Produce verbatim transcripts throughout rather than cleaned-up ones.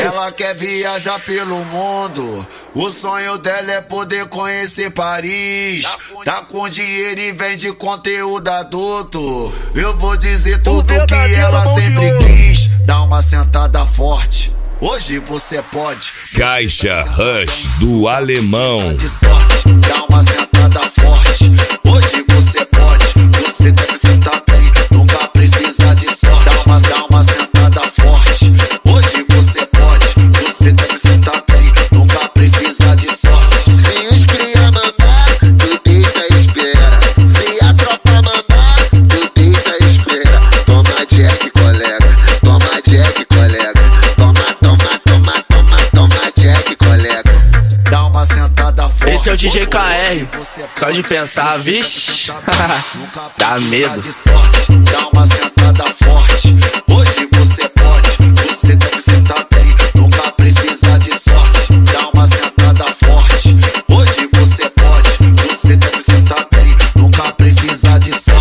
Ela quer viajar pelo mundo, o sonho dela é poder conhecer Paris. Tá com dinheiro e vende conteúdo adulto. Eu vou dizer tudo que ela sempre quis. Dá uma sentada forte, hoje você pode. Caixa Rush do Alemão. Dá uma sentada forte, hoje você pode. Você tem que sentar bem, nunca precisa de sorte. Dá uma, dá uma sentada forte, hoje você pode. Você tem que sentar bem, nunca precisa de sorte. Se os cria mandar, tu deita e espera. Se a tropa mandar, tu deita e espera. Toma Jack, colega, toma Jack, colega. Toma, toma, toma, toma, toma Jack, colega. Dá uma sentada forte. Esse é o D J K R, só de pensar, vixe, dá medo. Dá uma sentada forte, hoje você pode. Você tem que sentar bem, nunca precisa de sorte. Dá uma sentada forte, hoje você pode. Você tem que sentar bem, nunca precisa de sorte.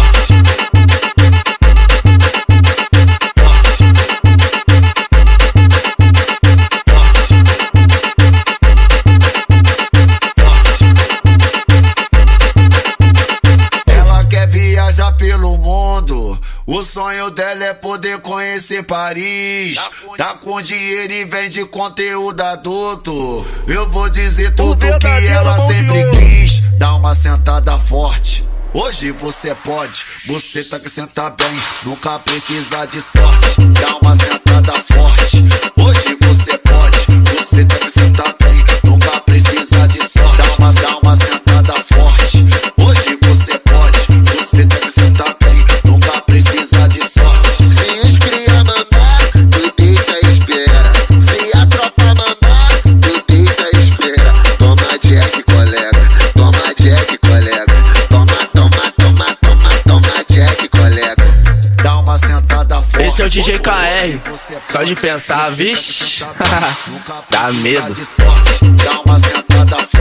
Viajar pelo mundo, o sonho dela é poder conhecer Paris. Tá com dinheiro e vende conteúdo adulto. Eu vou dizer tudo que ela sempre quis. Dá uma sentada forte, hoje você pode. Você tem que sentar bem, nunca precisa de sorte. Dá uma sentada forte, hoje você pode. Você tem que sentar bem, nunca precisa de sorte. Dá uma, dá uma sentada forte, hoje você pode. Você tem que sentar bem, nunca precisa de sorte. Se os cria mandar, tu deita e espera. Se a tropa mandar, tu deita e espera. Toma Jack, colega, toma Jack, colega. Toma, toma, toma, toma, toma Jack, colega. Dá uma sentada forte. Esse é o D J K R, só de pensar, vixe, dá medo. Dá uma sentada forte.